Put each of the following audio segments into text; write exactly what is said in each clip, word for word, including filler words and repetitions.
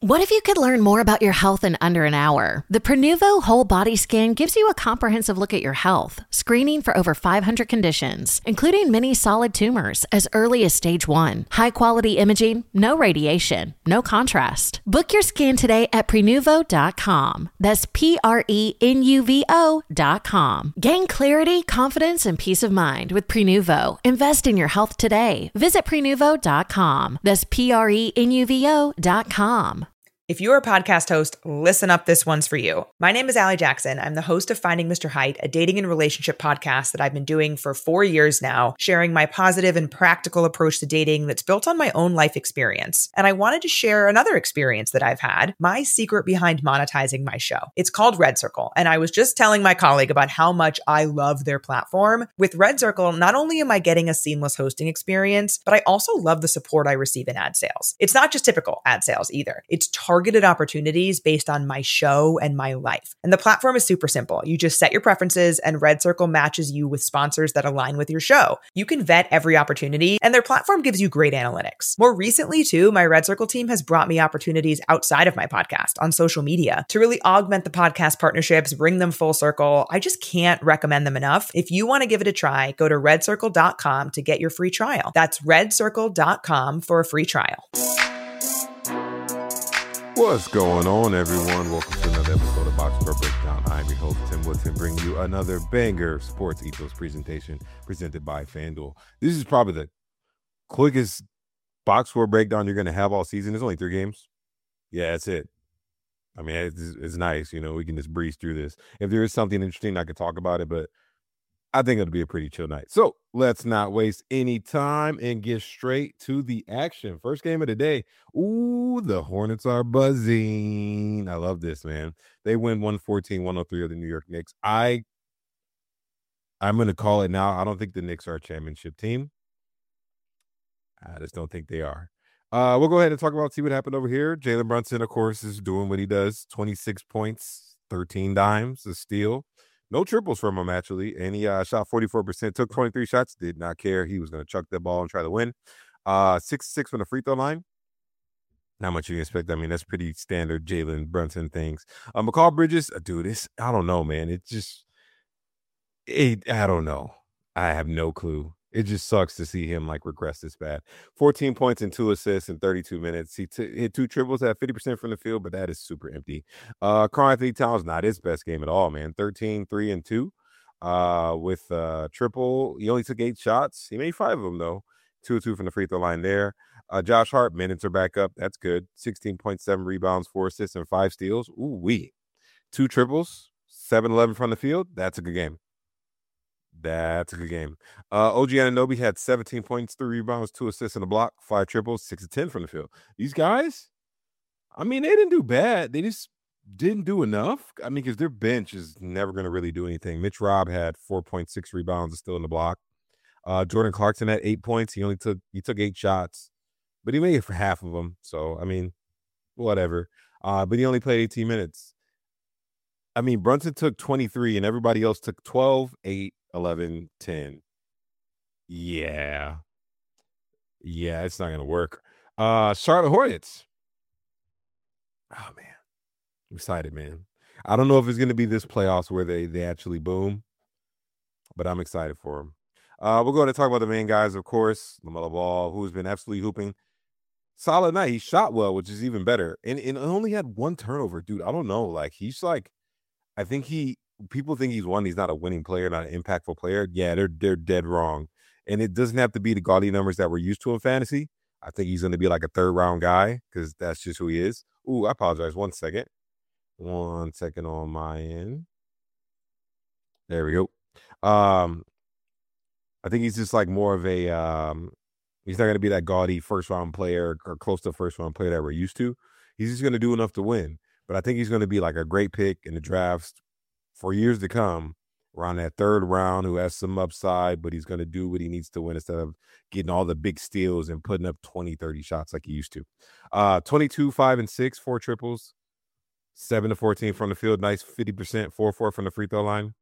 What if you could learn more about your health in under an hour? The Prenuvo Whole Body Scan gives you a comprehensive look at your health, screening for over five hundred conditions, including many solid tumors as early as stage one. High-quality imaging, no radiation, no contrast. Book your scan today at prenuvo dot com. That's P R E N U V O dot com. Gain clarity, confidence, and peace of mind with Prenuvo. Invest in your health today. Visit prenuvo dot com. That's P R E N U V O dot com. If you're a podcast host, listen up, this one's for you. My name is Allie Jackson. I'm the host of Finding Mister Height, a dating and relationship podcast that I've been doing for four years now, sharing my positive and practical approach to dating that's built on my own life experience. And I wanted to share another experience that I've had, my secret behind monetizing my show. It's called Red Circle, and I was just telling my colleague about how much I love their platform. With Red Circle, not only am I getting a seamless hosting experience, but I also love the support I receive in ad sales. It's not just typical ad sales either. It's targeted targeted opportunities based on my show and my life. And the platform is super simple. You just set your preferences and Red Circle matches you with sponsors that align with your show. You can vet every opportunity and their platform gives you great analytics. More recently too, my Red Circle team has brought me opportunities outside of my podcast on social media to really augment the podcast partnerships, bring them full circle. I just can't recommend them enough. If you want to give it a try, go to red circle dot com to get your free trial. That's red circle dot com for a free trial. What's going on, everyone? Welcome to another episode of Box Score Breakdown. I'm your host, Tim Woodson, bringing you another banger sports ethos presentation presented by FanDuel. This is probably the quickest box score breakdown you're going to have all season. There's only three games. Yeah, that's it. I mean, it's, it's nice. You know, we can just breeze through this. If there is something interesting, I could talk about it, but I think it'll be a pretty chill night. So let's not waste any time and get straight to the action. First game of the day. Ooh, the Hornets are buzzing. I love this, man. They win one fourteen one oh three of the New York Knicks. I, I'm going to call it now. I don't think the Knicks are a championship team. I just don't think they are. Uh, we'll go ahead and talk about, see what happened over here. Jalen Brunson, of course, is doing what he does. twenty-six points, thirteen dimes, a steal. No triples from him, actually. And he uh, shot forty-four percent, took twenty-three shots, did not care. He was going to chuck that ball and try to win. Uh, six six from the free throw line. Not much you can expect. I mean, that's pretty standard Jalen Brunson things. Uh, McCall Bridges, uh, dude, it's, I don't know, man. It just, it, I don't know. I have no clue. It just sucks to see him, like, regress this bad. fourteen points and two assists in thirty-two minutes. He t- hit two triples at fifty percent from the field, but that is super empty. Uh, Karl-Anthony Towns, not his best game at all, man. thirteen, three, and two uh, with uh, triple. He only took eight shots. He made five of them, though. two two from the free throw line there. Uh, Josh Hart, minutes are back up. That's good. sixteen point seven rebounds, four assists, and five steals. Ooh-wee. Two triples, seven eleven from the field. That's a good game. That's a good game. Uh, O G Anunoby had seventeen points, three rebounds, two assists, and a block, five triples, six to ten from the field. These guys, I mean, they didn't do bad. They just didn't do enough. I mean, because their bench is never going to really do anything. Mitch Robb had four point six rebounds and still in the block. Uh, Jordan Clarkson had eight points. He only took he took eight shots, but he made it for half of them. So, I mean, whatever. Uh, but he only played eighteen minutes. I mean, Brunson took twenty-three, and everybody else took twelve, eight, eleven, ten. Yeah. Yeah, it's not going to work. Uh, Charlotte Hornets. Oh, man. I'm excited, man. I don't know if it's going to be this playoffs where they, they actually boom, but I'm excited for them. Uh, we're going to talk about the main guys, of course. LaMelo Ball, who's been absolutely hooping. Solid night. He shot well, which is even better. And, and only had one turnover. Dude, I don't know. Like, he's like, I think he, people think he's one. He's not a winning player, not an impactful player. Yeah, they're they're dead wrong. And it doesn't have to be the gaudy numbers that we're used to in fantasy. I think he's going to be like a third round guy because that's just who he is. Ooh, I apologize. One second. One second on my end. There we go. Um, I think he's just like more of a, um, he's not going to be that gaudy first round player or close to first round player that we're used to. He's just going to do enough to win. But I think he's going to be like a great pick in the drafts for years to come, around that third round, who has some upside, but he's going to do what he needs to win instead of getting all the big steals and putting up twenty, thirty shots like he used to. Uh, twenty-two, five, and six, four triples, seven to fourteen from the field. Nice fifty percent, four four from the free throw line.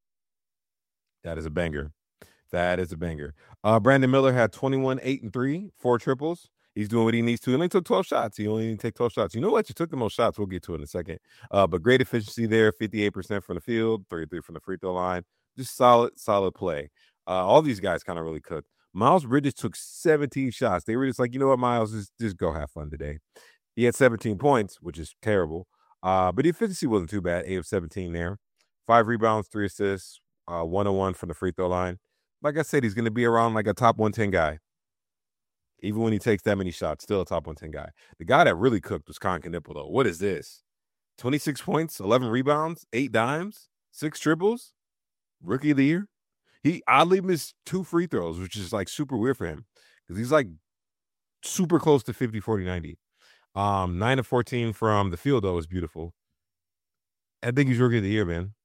That is a banger. That is a banger. Uh, Brandon Miller had twenty-one, eight, and three, four triples. He's doing what he needs to. He only took twelve shots. He only need to take twelve shots. You know what? You took the most shots. We'll get to it in a second. Uh, but great efficiency there, fifty-eight percent from the field, thirty-three from the free throw line. Just solid, solid play. Uh, all these guys kind of really cooked. Miles Bridges took seventeen shots. They were just like, you know what, Miles, just, just go have fun today. He had seventeen points, which is terrible. Uh, but the efficiency wasn't too bad. eight of seventeen there. Five rebounds, three assists, uh, one oh one from the free throw line. Like I said, he's going to be around like a top one ten guy. Even when he takes that many shots, still a top one ten guy. The guy that really cooked was Con Knipple, though. What is this? twenty-six points, eleven rebounds, eight dimes, six triples. Rookie of the year. He oddly missed two free throws, which is like super weird for him because he's like super close to fifty, forty, ninety. Um, nine of fourteen from the field, though, is beautiful. I think he's rookie of the year, man.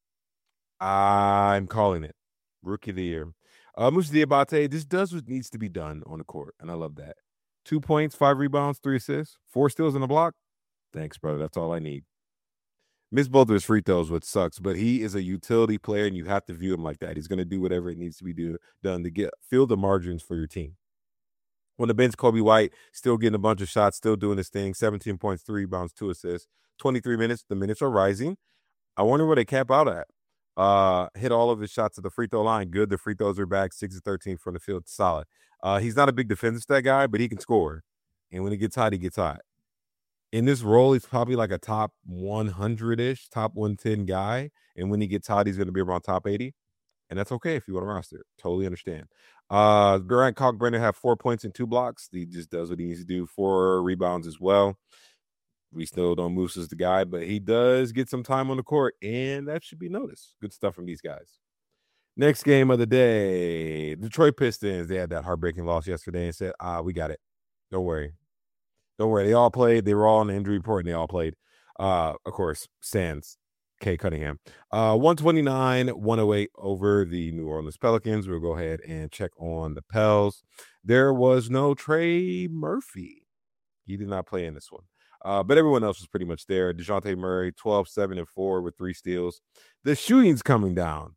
I'm calling it. Rookie of the year. Uh, Moussa Diabate just does what needs to be done on the court, and I love that. Two points, five rebounds, three assists, four steals in the block. Thanks, brother. That's all I need. Missed both of his free throws, which sucks, but he is a utility player, and you have to view him like that. He's going to do whatever it needs to be do, done to get fill the margins for your team. On the bench, Kobe White still getting a bunch of shots, still doing his thing. seventeen points, three rebounds, two assists. twenty-three minutes. The minutes are rising. I wonder where they cap out at. Uh, hit all of his shots at the free throw line. Good. The free throws are back. six of thirteen from the field. Solid. Uh, he's not a big defensive stat guy, but he can score. And when he gets hot, he gets hot. In this role, he's probably like a top one hundred-ish, top one ten guy. And when he gets hot, he's going to be around top eighty. And that's okay if you want to roster it. Totally understand. Uh, Durant Kalkbrenner had four points and two blocks. He just does what he needs to do. Four rebounds as well. We still don't move as the guy, but he does get some time on the court, and that should be noticed. Good stuff from these guys. Next game of the day, Detroit Pistons. They had that heartbreaking loss yesterday and said, ah, we got it. Don't worry. Don't worry. They all played. They were all on the injury report, and they all played. Uh, of course, sans Kay Cunningham. Uh, one twenty-nine, one oh eight over the New Orleans Pelicans. We'll go ahead and check on the Pels. There was no Trey Murphy. He did not play in this one. Uh, but everyone else was pretty much there. DeJounte Murray, twelve, seven, and four with three steals. The shooting's coming down.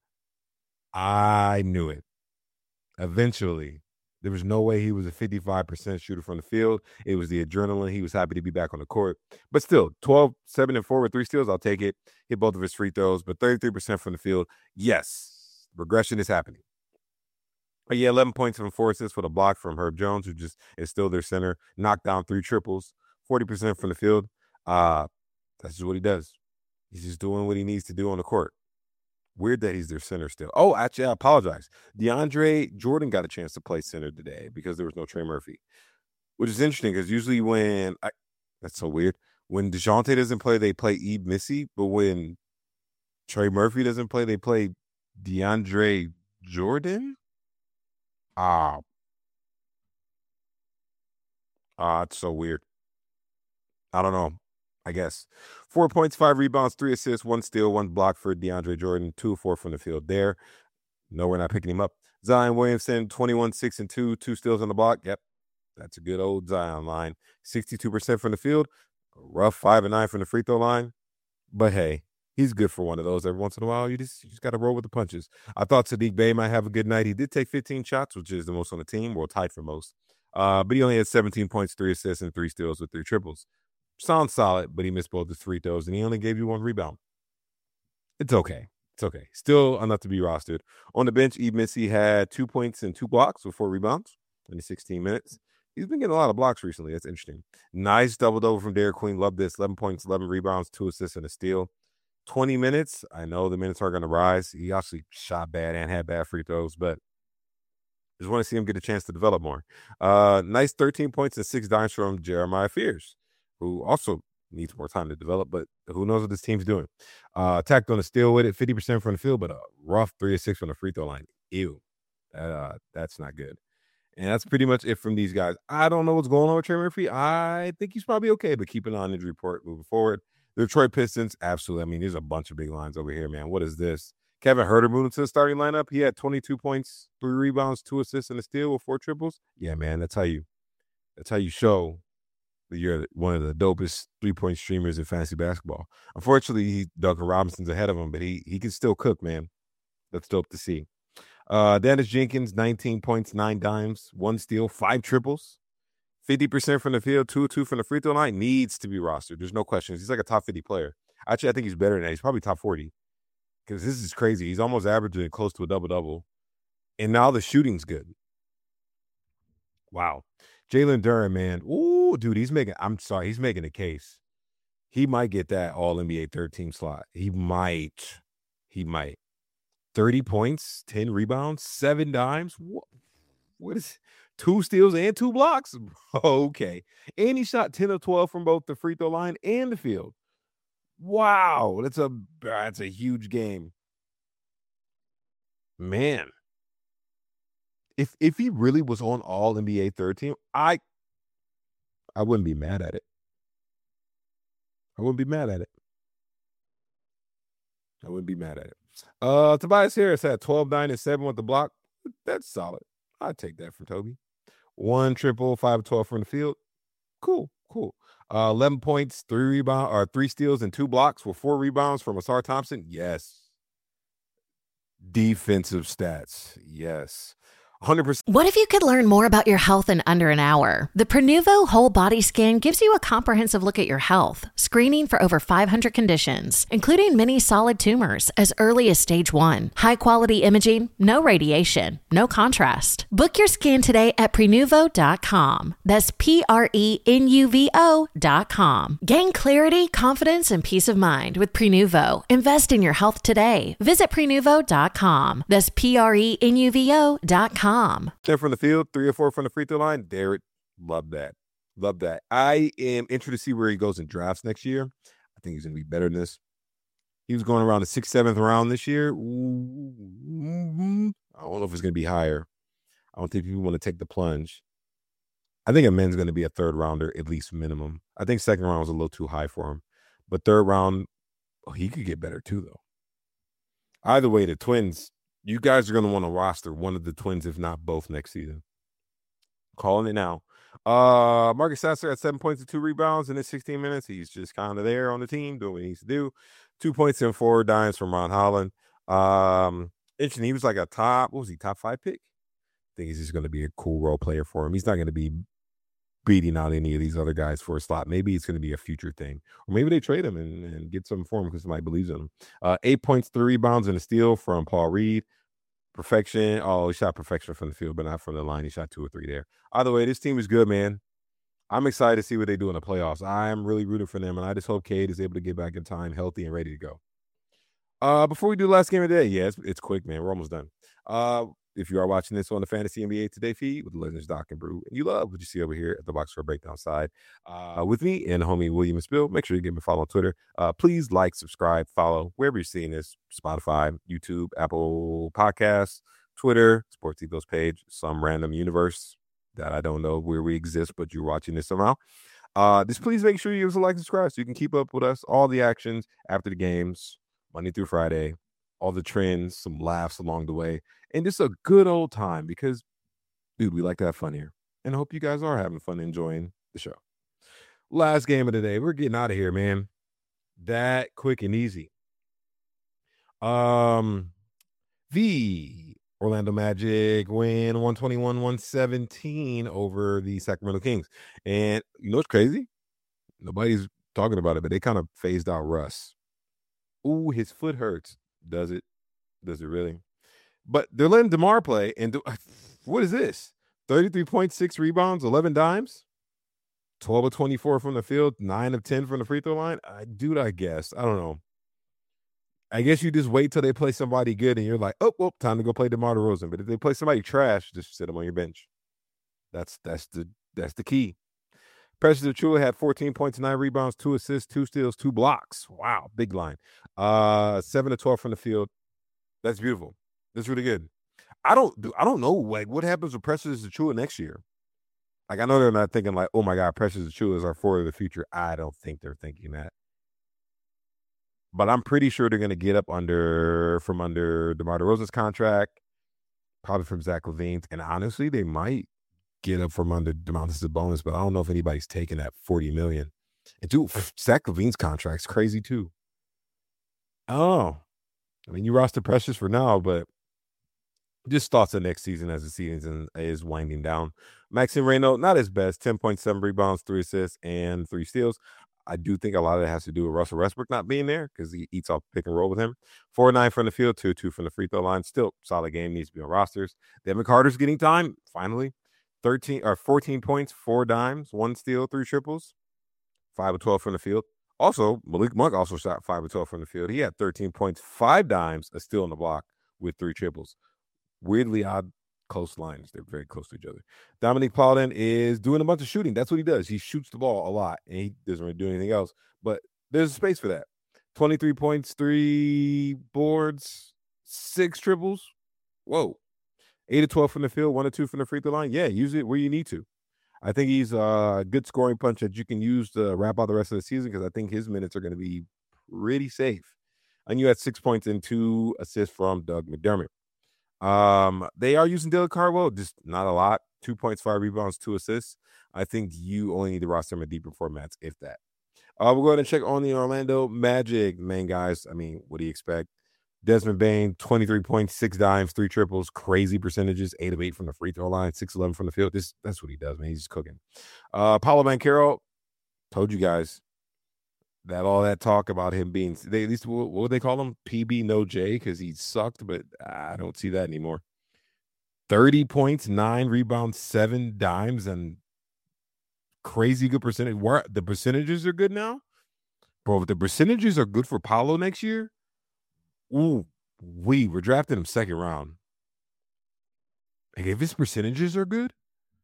I knew it. Eventually. There was no way he was a fifty-five percent shooter from the field. It was the adrenaline. He was happy to be back on the court. But still, twelve, seven, and four with three steals, I'll take it. Hit both of his free throws, but thirty-three percent from the field. Yes, regression is happening. But yeah, eleven points from four assists for the block from Herb Jones, who just is still their center. Knocked down three triples, forty percent from the field. Uh, that's just what he does. He's just doing what he needs to do on the court. Weird that he's their center still. Oh, actually, I apologize. DeAndre Jordan got a chance to play center today because there was no Trey Murphy, which is interesting because usually when I, that's so weird. When DeJounte doesn't play, they play Ebe Missy, but when Trey Murphy doesn't play, they play DeAndre Jordan. Ah, ah, it's so weird. I don't know. I guess. Four points, five rebounds, three assists, one steal, one block for DeAndre Jordan, two four from the field there. No, we're not picking him up. Zion Williamson, twenty-one, six, and two, two steals on the block. Yep, that's a good old Zion line. sixty-two percent from the field, a rough five and nine from the free throw line. But hey, he's good for one of those every once in a while. You just, you just got to roll with the punches. I thought Sadiq Bey might have a good night. He did take fifteen shots, which is the most on the team. We're tied for most. Uh, but he only had seventeen points, three assists, and three steals with three triples. Sounds solid, but he missed both his free throws, and he only gave you one rebound. It's okay. It's okay. Still enough to be rostered. On the bench, Ebe Missy had two points and two blocks with four rebounds in the sixteen minutes. He's been getting a lot of blocks recently. That's interesting. Nice double-double from Derek Queen. Love this. eleven points, eleven rebounds, two assists, and a steal. twenty minutes. I know the minutes are going to rise. He actually shot bad and had bad free throws, but just want to see him get a chance to develop more. Uh, nice thirteen points and six dimes from Jeremiah Fears, who also needs more time to develop, but who knows what this team's doing. Uh, tacked on a steal with it, fifty percent from the field, but a rough three or six from the free throw line. Ew. Uh, that's not good. And that's pretty much it from these guys. I don't know what's going on with Trey Murphy. I think he's probably okay, but keep an eye on injury report moving forward. The Detroit Pistons, absolutely. I mean, there's a bunch of big lines over here, man. What is this? Kevin Huerter moved into the starting lineup. He had twenty-two points, three rebounds, two assists, and a steal with four triples. Yeah, man, that's how you, that's how you show that you're one of the dopest three-point streamers in fantasy basketball. Unfortunately, he, Duncan Robinson's ahead of him, but he he can still cook, man. That's dope to see. Uh, Dennis Jenkins, nineteen points, nine dimes, one steal, five triples, fifty percent from the field, two two from the free throw line, needs to be rostered. There's no questions. He's like a top fifty player. Actually, I think he's better than that. He's probably top forty because this is crazy. He's almost averaging close to a double-double. And now the shooting's good. Wow. Jalen Duren, man. Ooh, dude, he's making, I'm sorry, he's making a case. He might get that all N B A third team slot. He might. He might. thirty points, ten rebounds, seven dimes. What, what is two steals and two blocks? Okay. And he shot ten of twelve from both the free throw line and the field. Wow. That's a that's a huge game. Man. If if he really was on all N B A third team, I I wouldn't be mad at it. I wouldn't be mad at it. I wouldn't be mad at it. Uh, Tobias Harris had twelve, nine, and seven with the block. That's solid. I'd take that from Toby. One triple, five, twelve from the field. Cool, cool. Uh, eleven points, three rebounds, or three steals and two blocks with four rebounds from Asar Thompson. Yes. Defensive stats. Yes. one hundred percent. What if you could learn more about your health in under an hour? The Prenuvo Whole Body Scan gives you a comprehensive look at your health, screening for over five hundred conditions, including many solid tumors as early as stage one. High-quality imaging, no radiation, no contrast. Book your scan today at prenuvo dot com. That's P R E N U V O dot com. Gain clarity, confidence, and peace of mind with Prenuvo. Invest in your health today. Visit prenuvo dot com. That's P R E N U V O dot com. ten from the field, three or four from the free throw line. Derek, love that. Love that. I am interested to see where he goes in drafts next year. I think he's going to be better than this. He was going around the sixth, seventh round this year. Mm-hmm. I don't know if it's going to be higher. I don't think people want to take the plunge. I think a man's going to be a third rounder, at least minimum. I think second round was a little too high for him. But third round, oh, he could get better too, though. Either way, the Twins, you guys are going to want to roster one of the Twins, if not both, next season. Calling it now. Uh, Marcus Sasser had seven points and two rebounds in his sixteen minutes. He's just kind of there on the team, doing what he needs to do. Two points and four dimes from Ron Holland. Um, interesting. He was like a top, what was he, top five pick? I think he's just going to be a cool role player for him. He's not going to be beating out any of these other guys for a slot. Maybe it's going to be a future thing. Or maybe they trade him and, and get something for him because somebody believes in him. Uh, eight points, three rebounds, and a steal from Paul Reed. Perfection. Oh, he shot perfection from the field, but not from the line. He shot two or three there. Either way, this team is good, man. I'm excited to see what they do in the playoffs. I'm really rooting for them, and I just hope Cade is able to get back in time, healthy and ready to go. Uh, before we do the last game of the day, yeah, it's, it's quick, man. We're almost done. Uh, if you are watching this on the Fantasy N B A Today feed with the Legends Doc and Brew, and you love what you see over here at the Box Score Breakdown side uh, with me and homie William and Spill, make sure you give me a follow on Twitter. Uh, please like, subscribe, follow wherever you're seeing this: Spotify, YouTube, Apple Podcasts, Twitter, Sports Ethos page, some random universe that I don't know where we exist, but you're watching this somehow. Uh, just please make sure you give us a like and subscribe so you can keep up with us, all the actions after the games, Monday through Friday, all the trends, some laughs along the way, and just a good old time because, dude, we like to have fun here. And I hope you guys are having fun enjoying the show. Last game of the day. We're getting out of here, man. That quick and easy. Um, the Orlando Magic win one twenty-one one seventeen over the Sacramento Kings. And you know what's crazy? Nobody's talking about it, but they kind of phased out Russ. Ooh, his foot hurts. Does it? Does it really? But they're letting DeMar play. And do, what is this? thirty-three point six rebounds, eleven dimes, twelve of twenty-four from the field, nine of ten from the free throw line. I, dude, I guess. I don't know. I guess you just wait till they play somebody good and you're like, oh, well, time to go play DeMar DeRozan. But if they play somebody trash, just sit them on your bench. That's that's the that's the key. Precious Achiuwa had fourteen points, nine rebounds, two assists, two steals, two blocks. Wow, big line. Uh, seven to twelve from the field. That's beautiful. That's really good. I don't do. I don't know like what happens with Precious Achiuwa next year. Like I know they're not thinking like, oh my God, Precious Achiuwa is our forward of the future. I don't think they're thinking that. But I'm pretty sure they're going to get up under from under DeMar DeRozan's contract, probably from Zach LaVine's, and honestly, they might get up from under Domantas Sabonis, but I don't know if anybody's taking that forty million dollars. And dude, Zach LaVine's contract's crazy too. Oh, I mean, you roster Precious for now, but just thoughts of next season as the season is winding down. Maxime Reynaud, not his best, ten point seven rebounds, three assists, and three steals. I do think a lot of it has to do with Russell Westbrook not being there because he eats off pick and roll with him. four nine from the field, two two from the free throw line. Still solid game, needs to be on rosters. Devin Carter's getting time, finally. thirteen or fourteen points, four dimes, one steal, three triples, five of twelve from the field. Also, Malik Monk also shot five of twelve from the field. He had thirteen points, five dimes, a steal on the block with three triples. Weirdly odd close lines. They're very close to each other. Dominique Paulin is doing a bunch of shooting. That's what he does. He shoots the ball a lot, and he doesn't really do anything else. But there's a space for that. twenty-three points, three boards, six triples. Whoa. eight of twelve from the field, one or two from the free throw line. Yeah, use it where you need to. I think he's a good scoring punch that you can use to wrap out the rest of the season because I think his minutes are going to be pretty safe. And you had six points and two assists from Doug McDermott. Um, they are using Dylan Cardwell, just not a lot. Two points, five rebounds, two assists. I think you only need to roster him in deeper formats, if that. Uh, we'll go ahead and check on the Orlando Magic, man, guys. I mean, what do you expect? Desmond Bane, twenty-three points, six dimes, three triples, crazy percentages, eight of eight from the free throw line, six eleven from the field. This that's what he does, man. He's just cooking. Uh, Paolo Banchero, told you guys that all that talk about him being, they at least what, what would they call him? P B no J, because he sucked, but I don't see that anymore. thirty points, nine rebounds, seven dimes, and crazy good percentage. Where the percentages are good now, bro. If the percentages are good for Paolo next year, ooh, we were drafting him second round. Like if his percentages are good,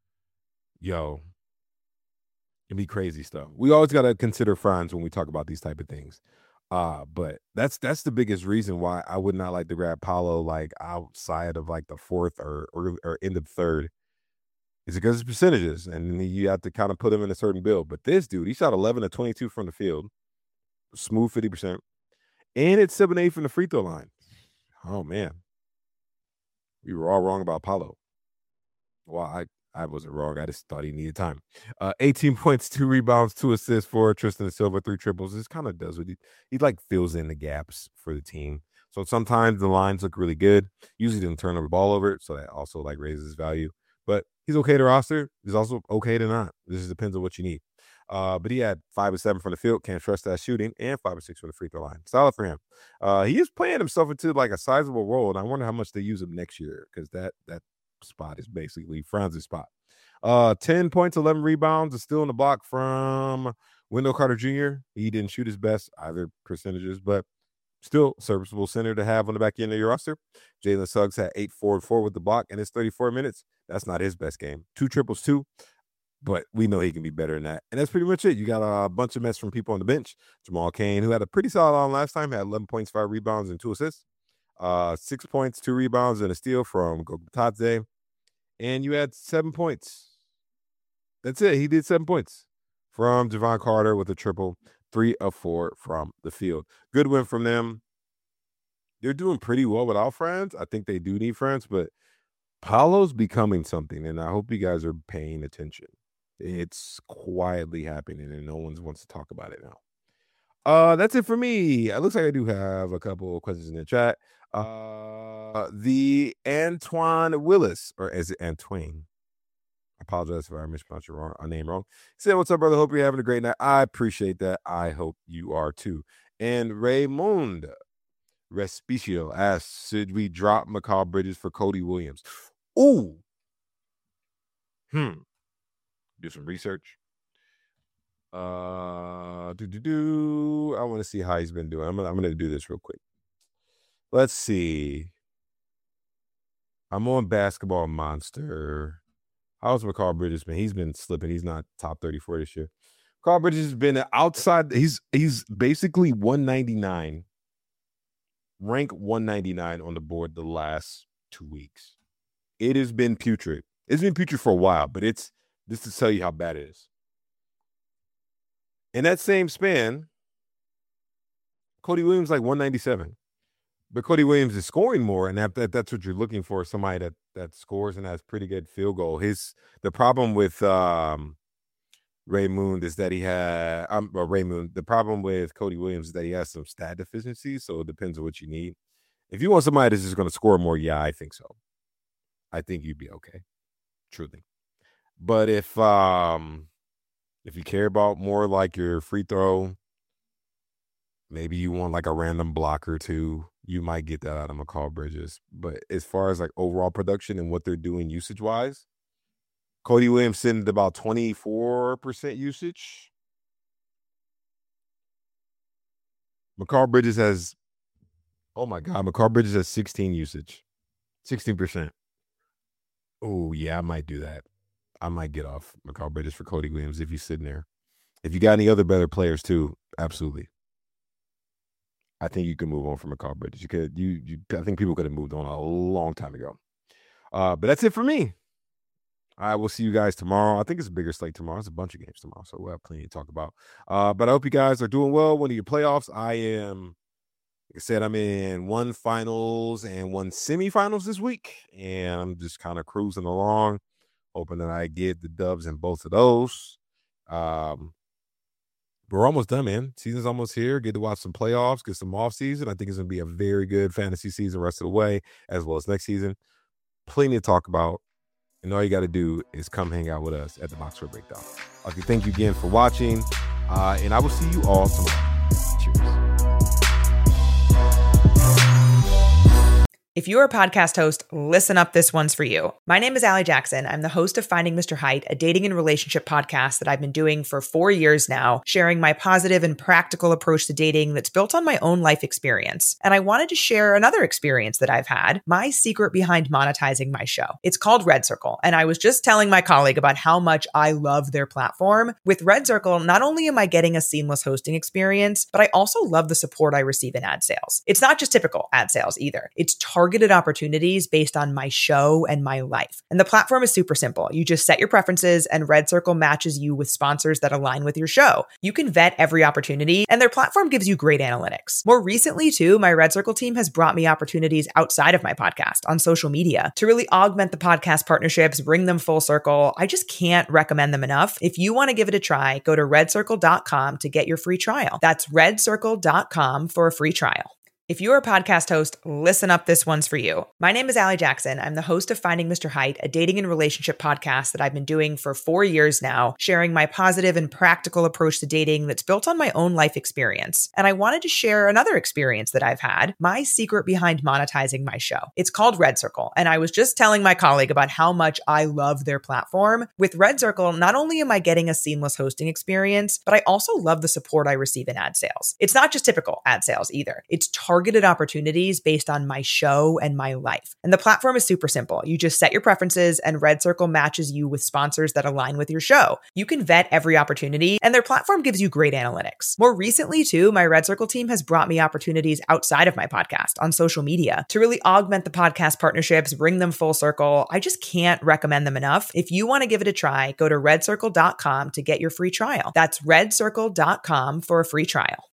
yo, it'd be crazy stuff. We always got to consider Franz when we talk about these type of things. Uh, but that's that's the biggest reason why I would not like to grab Paolo like outside of like the fourth or or, or in the third. Is it because of percentages? And you have to kind of put him in a certain build. But this dude, he shot eleven to twenty-two from the field. Smooth fifty percent. And it's seven eight from the free throw line. Oh, man. We were all wrong about Paolo. Well, I, I wasn't wrong. I just thought he needed time. Uh, eighteen points, two rebounds, two assists for Tristan Silva, three triples. This kind of does what he, he like fills in the gaps for the team. So sometimes the lines look really good. Usually doesn't turn the ball over, so that also like raises his value. But he's okay to roster. He's also okay to not. This just depends on what you need. Uh, but he had five or seven from the field. Can't trust that shooting, and five or six from the free throw line. Solid for him. Uh, he is playing himself into like a sizable role, and I wonder how much they use him next year because that that spot is basically Franz's spot. Uh, ten points, eleven rebounds, is still in the block from Wendell Carter Junior He didn't shoot his best either percentages, but still serviceable center to have on the back end of your roster. Jalen Suggs had eight, four, and four with the block in his thirty-four minutes. That's not his best game. Two triples, two. But we know he can be better than that. And that's pretty much it. You got a bunch of mess from people on the bench. Jamal Cain, who had a pretty solid on last time, had eleven points, five rebounds, and two assists. Uh, six points, two rebounds, and a steal from Gogutadze. And you had seven points. That's it. He did seven points from Javon Carter with a triple, three of four from the field. Good win from them. They're doing pretty well without Franz. I think they do need Franz, but Paolo's becoming something, and I hope you guys are paying attention. It's quietly happening, and no one wants to talk about it now. Uh, that's it for me. It looks like I do have a couple of questions in the chat. Uh, the Antoine Willis, or is it Antoine? I apologize if I mispronounced your wrong, our name wrong. Say, what's up, brother? Hope you're having a great night. I appreciate that. I hope you are too. And Raymond Respicio asks, should we drop Mikal Bridges for Cody Williams? Ooh. Hmm. Do some research. Uh, do do do. I want to see how he's been doing. I'm gonna I'm gonna do this real quick. Let's see. I'm on Basketball Monster. How's Mikal Bridges been? He's been slipping. He's not top thirty-four this year. Mikal Bridges has been outside. He's he's basically one ninety-nine, rank one ninety-nine on the board the last two weeks. It has been putrid. It's been putrid for a while, but it's just to tell you how bad it is. In that same span, Cody Williams like one ninety-seven. But Cody Williams is scoring more, and that, that that's what you're looking for, somebody that that scores and has pretty good field goal. His the problem with um, Raymond is that he had um, well, Raymond. The problem with Cody Williams is that he has some stat deficiencies, so it depends on what you need. If you want somebody that's just going to score more, yeah, I think so. I think you'd be okay, truly. But if um if you care about more like your free throw, maybe you want like a random block or two, you might get that out of Mikal Bridges. But as far as like overall production and what they're doing usage wise, Cody Williams sitting at about twenty-four percent usage. Mikal Bridges has, oh my God, Mikal Bridges has sixteen usage, sixteen percent. Oh yeah, I might do that. I might get off Mikal Bridges for Cody Williams if he's sitting there. If you got any other better players too, absolutely. I think you can move on from Mikal Bridges. You could, you, you. I think people could have moved on a long time ago. Uh, but that's it for me. I will see you guys tomorrow. I think it's a bigger slate tomorrow. It's a bunch of games tomorrow, so we'll have plenty to talk about. Uh, but I hope you guys are doing well. One of your playoffs. I am, like I said, I'm in one finals and one semifinals this week, and I'm just kind of cruising along, hoping that I get the dubs in both of those. Um, we're almost done, man. Season's almost here. Get to watch some playoffs, get some off season. I think it's going to be a very good fantasy season rest of the way, as well as next season. Plenty to talk about. And all you got to do is come hang out with us at the Box Score Breakdown. Okay, thank you again for watching. Uh, and I will see you all tomorrow. Cheers. If you're a podcast host, listen up, this one's for you. My name is Allie Jackson. I'm the host of Finding Mister Height, a dating and relationship podcast that I've been doing for four years now, sharing my positive and practical approach to dating that's built on my own life experience. And I wanted to share another experience that I've had, my secret behind monetizing my show. It's called Red Circle, and I was just telling my colleague about how much I love their platform. With Red Circle, not only am I getting a seamless hosting experience, but I also love the support I receive in ad sales. It's not just typical ad sales either. It's targeted targeted opportunities based on my show and my life. And the platform is super simple. You just set your preferences and Red Circle matches you with sponsors that align with your show. You can vet every opportunity and their platform gives you great analytics. More recently too, my Red Circle team has brought me opportunities outside of my podcast on social media to really augment the podcast partnerships, bring them full circle. I just can't recommend them enough. If you want to give it a try, go to red circle dot com to get your free trial. That's red circle dot com for a free trial. If you're a podcast host, listen up, this one's for you. My name is Allie Jackson. I'm the host of Finding Mister Height, a dating and relationship podcast that I've been doing for four years now, sharing my positive and practical approach to dating that's built on my own life experience. And I wanted to share another experience that I've had, my secret behind monetizing my show. It's called Red Circle, and I was just telling my colleague about how much I love their platform. With Red Circle, not only am I getting a seamless hosting experience, but I also love the support I receive in ad sales. It's not just typical ad sales either. It's targeted targeted opportunities based on my show and my life. And the platform is super simple. You just set your preferences and Red Circle matches you with sponsors that align with your show. You can vet every opportunity and their platform gives you great analytics. More recently too, my Red Circle team has brought me opportunities outside of my podcast on social media to really augment the podcast partnerships, bring them full circle. I just can't recommend them enough. If you want to give it a try, go to red circle dot com to get your free trial. That's red circle dot com for a free trial.